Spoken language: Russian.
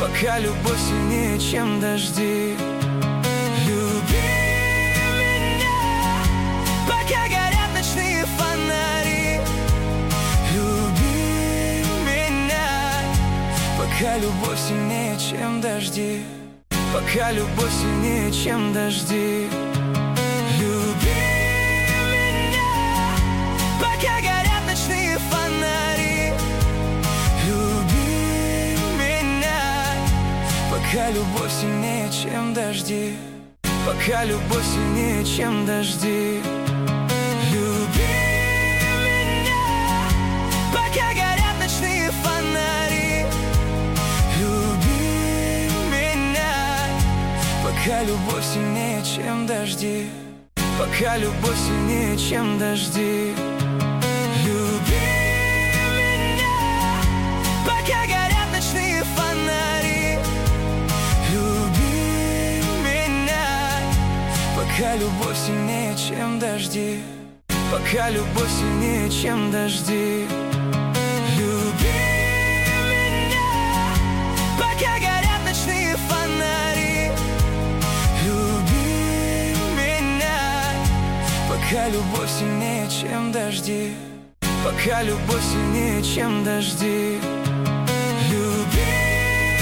пока любовь сильнее, чем дожди. Люби меня, пока горят ночные фонари. Люби меня, пока любовь сильнее, чем дожди. Пока любовь сильнее, чем дожди. Люби меня, пока горят ночные фонари. Люби меня, пока любовь сильнее, чем дожди. Пока любовь сильнее, чем дожди. Люби меня, пока горят ночные фонари. Люби меня, пока любовь сильнее, чем дожди. Пока любовь сильнее, чем дожди. Люби меня, пока горят ночные фонари. Люби меня, пока любовь сильнее, чем дожди. Пока любовь сильнее, чем дожди. Люби меня, пока горят ночные фонари. Люби меня, пока любовь сильнее, чем дожди. Пока любовь сильнее, чем дожди.